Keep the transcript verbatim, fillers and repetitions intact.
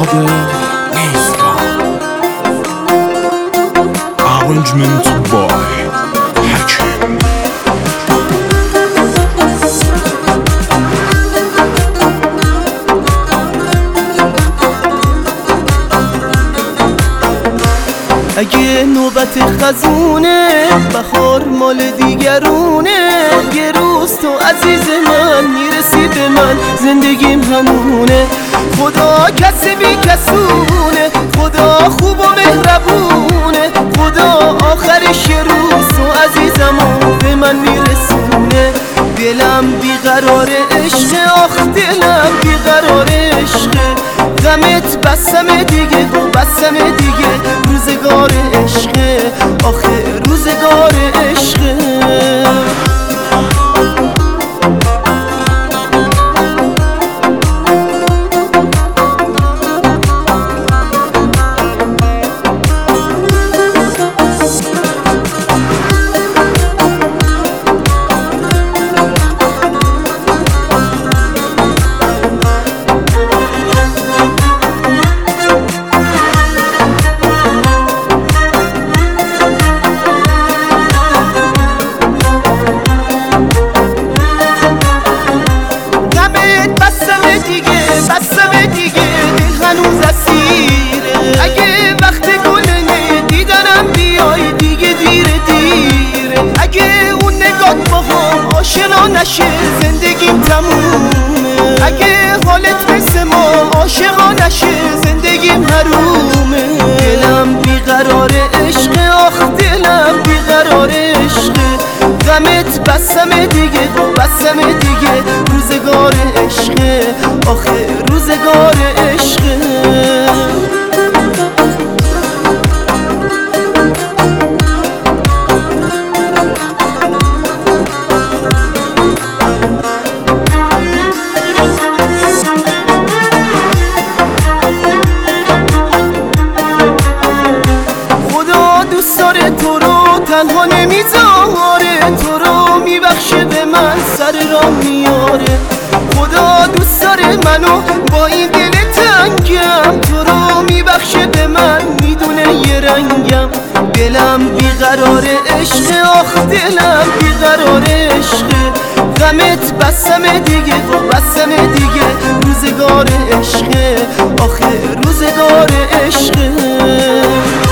Arrangement by Hakim. اگه نوبت خزونه بهار مال دیگرونه، یه روز تو عزیز من میرسی به من، زندگیم همونه. خدا کسی بی کسونه، خدا خوب و مهربونه، خدا آخرش یه روز تو عزیزمو به من میرسونه. دلم بیقرار عشق، آخ دلم بیقرار عشق، غمت بسم دیگه بسم دیگه، روزگار عشقه آخه روزگار عشقه. بسم دیگه دل هنوز اسیره، اگه وقت گلنه دیدنم بیای دیگه دیره دیره. اگه اون نگات با هم آشنا نشه زندگیم تمومه، اگه حالت مثل ما عاشقا نشه زندگیم حرومه. دلم بیقرار عشق، آخ دلم بیقرار عشق، غمت بسم دیگه بسم دیگه، روزگار عشقه آخه روزگار عشقه. خدا دوست داره تو رو تنها نمیذاره، تو رو میبخشه به من سر راه میاره. خدا دوست داره منو با این دل تنگم، تو رو میبخشه به من میدونه یه رنگم. دلم بیقرار عشق، آخ دلم بیقرار عشق، غمت بسم دیگه بسم دیگه، روزگار عشقه آخه روزگار عشقه.